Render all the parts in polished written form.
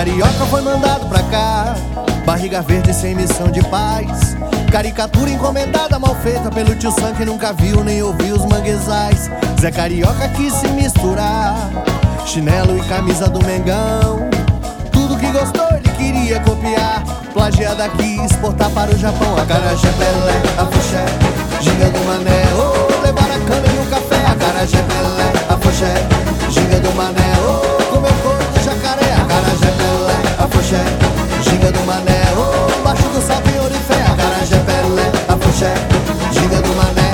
Carioca foi mandado pra cá, barriga verde sem missão de paz. Caricatura encomendada, mal feita pelo tio Sam que nunca viu nem ouviu os manguezais. Zé Carioca quis se misturar, chinelo e camisa do Mengão. Tudo que gostou ele queria copiar, plagiar daqui e exportar para o Japão. Acarajé, Pelé, afoxé, ginga do mané, oh, levar a cana e o café. Acarajé, Pelé, afoxé, ginga do mané, oh, comer couro do jacaré. Acarajé, Pelé, afoxé, ginga do mané, oh, baixo do salto em Orifé. Acarajé, Pelé, afoxé, ginga do mané,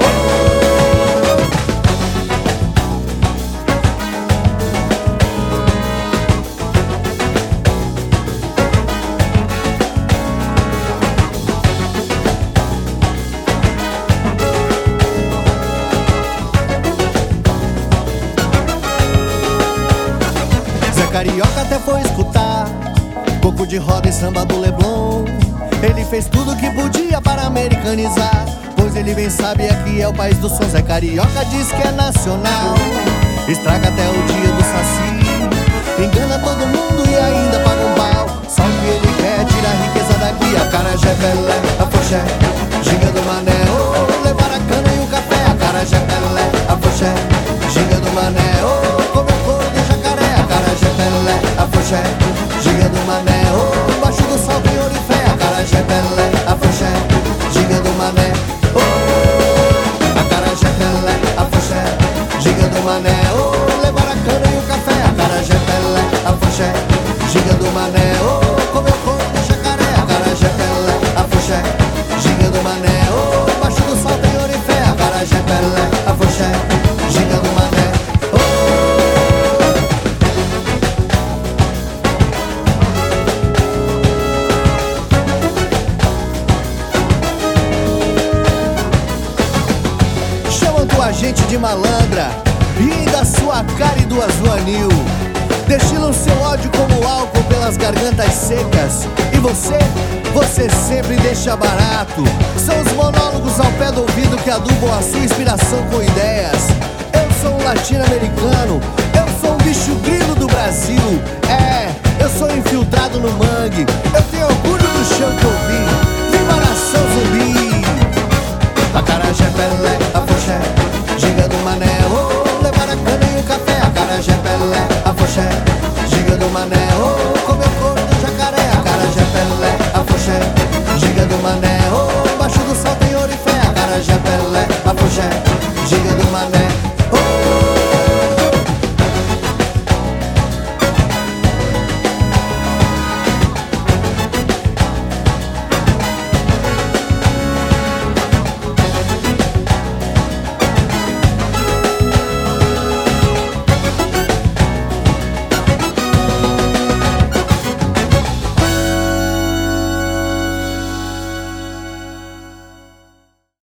Carioca até foi escutar coco de roda e samba do Leblon. Ele fez tudo que podia para americanizar, pois ele bem sabe aqui é o país do som. Zé Carioca diz que é nacional, estraga até o dia do saci, engana todo mundo e ainda paga um pau. Só que ele quer tirar a riqueza daqui. Acarajé, Pelé, afoxé, ginga do mané, oh, levar a cana e o café. Acarajé, Pelé, afoxé, ginga do mané, oh, comer couro do jacaré. Acarajé, Pelé, afoxé, ginga do mané, oh, baixo do salto em Orifé. Acarajé, Pelé, afoxé, ginga do mané, oh, Acarajé, Pelé, afoxé, ginga do mané, oh, levar a cana e o café. Acarajé, Pelé, afoxé, ginga do mané, oh, comer couro do jacaré. Acarajé, Pelé, afoxé, ginga do mané, oh, baixo do salto em Orifé. Acarajé, Pelé, afoxé, ginga do mané, a gente de malandra e da sua cara e do azul anil. Destilam seu ódio como álcool pelas gargantas secas. E você sempre deixa barato. São os monólogos ao pé do ouvido que adubam a sua inspiração com ideias. Eu sou um latino-americano, eu sou um bicho grilo do Brasil. É, eu sou infiltrado no mangue, eu tenho orgulho do chão que eu vim. Viva a nação zumbi. Acarajé, Pelé, afoxé, ginga do mané, oh, levar a cana e o café. Acarajé, Pelé, afoxé, ginga do mané, oh, comer couro do jacaré. Acarajé, Pelé, afoxé,